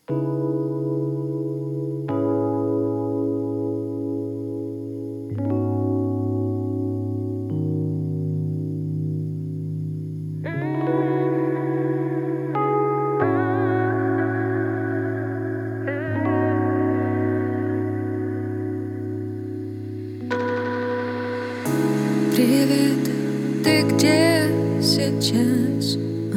Привет, ты где сейчас?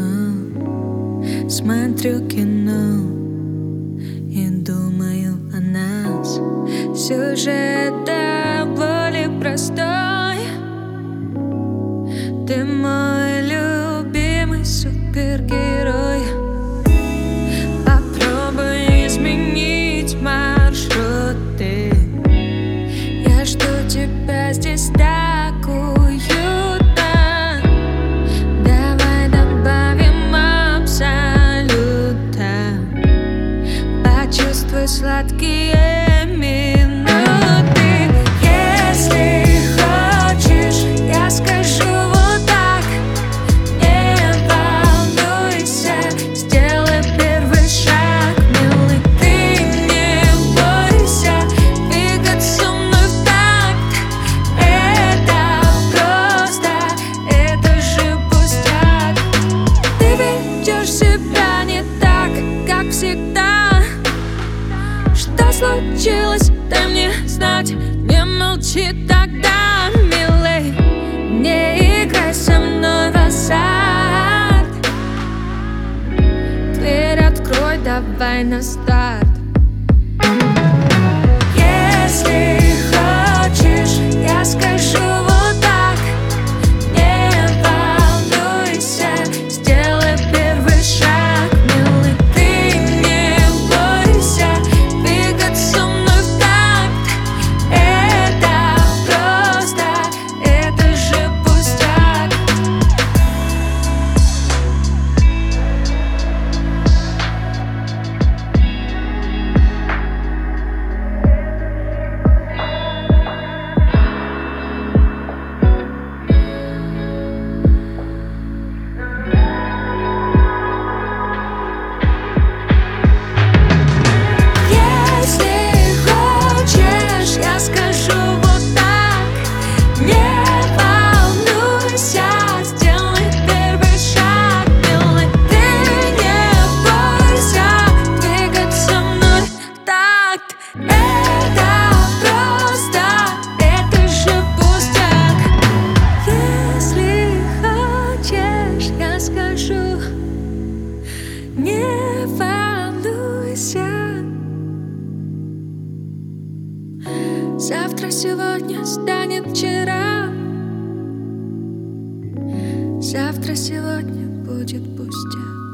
Смотрю кино и думаю о нас. Сюжет довольно простой. Ты мой любимый супергерой. Попробуй изменить маршруты. Я жду тебя здесь так уютно. Давай добавим абсолюта. Почувствуй сладкие минуты. Если хочешь, я скажу вот так. Не волнуйся, сделай первый шаг, милый. Ты не бойся двигаться со мной в такт. Это просто, это же пустяк. Ты ведешь себя не так, как всегда. Что случилось, дай мне знать. Не молчи тогда, милый. Не играй со мной в азарт. Дверь открой, давай на старт. Если хочешь, я скажу вот так. Не волнуйся, сделай первый шаг, милый. Ты не бойся двигаться со мной в такт. Это просто, это же пустяк. Если хочешь, я скажу вот так. Не волнуйся, сделай первый шаг, милый. Ты не бойся двигаться со мной в такт. Это просто, это же пустяк. Если хочешь, я скажу. Не волнуйся. Завтра сегодня станет вчера. Завтра сегодня будет пустяк.